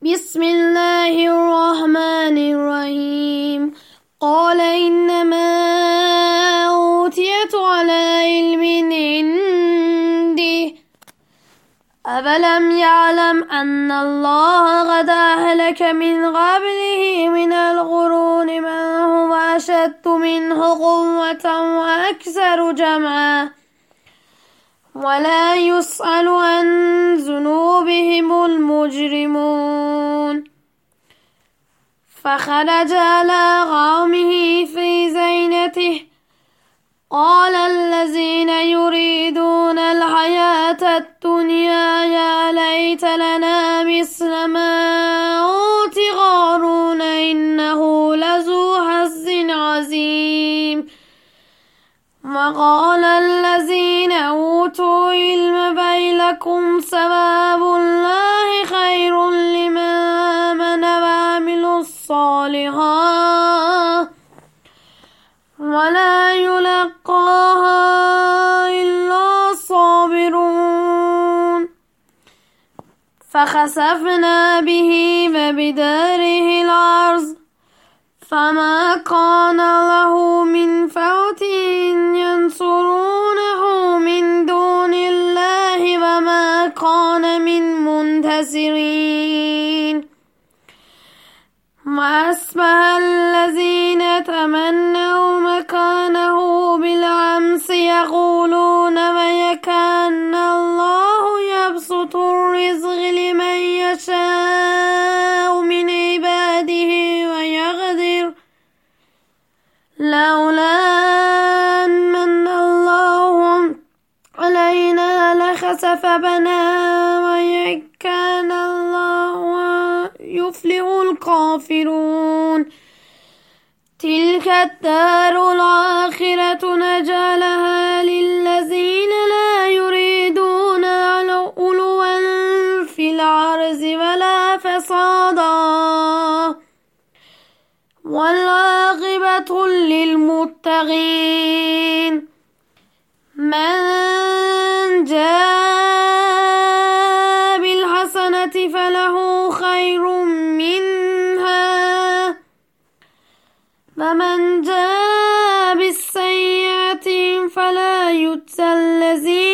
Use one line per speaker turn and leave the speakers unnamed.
بسم الله الرحمن الرحيم. قال إنما أوتيت على علم عندي أفلم يعلم أن الله قد أهلك من قبله من القرون من هو أشد منه قوة وأكثر جمعا ولا يسأل عن ذنوبهم المجرمون. فخرج على قومه في زينته قال الذين يريدون الحياة الدنيا يا ليت لنا مثل ما أوتي قارون إنه لذو حظ عظيم. وقال الذين أوتوا علم ويلكم ثواب الله خير لمن آمن وعمل الصالحات ولا يلقاها إلا الصابرون. فخسفنا به وبداره الأرض فما كان له من فوت ينصرونه من دون الله وما كان من منتصرين. وأصبح الذين تمنوا مكانه بالأمس يقولون ويكأن الله يبسط الرزق لمن يشاء من عباده ويقدر لولا أن من الله علينا لخسف بنا ويكأن الله يفلح الكافرون. تلك الدار الآخرة نجعلها للذين لا يريدون علوا في الأرض ولا فسادا والعاقبة للمتقين. من جاء بالحسنة فله خير منها ومن جاء بالسيئة فلا يجزى الذين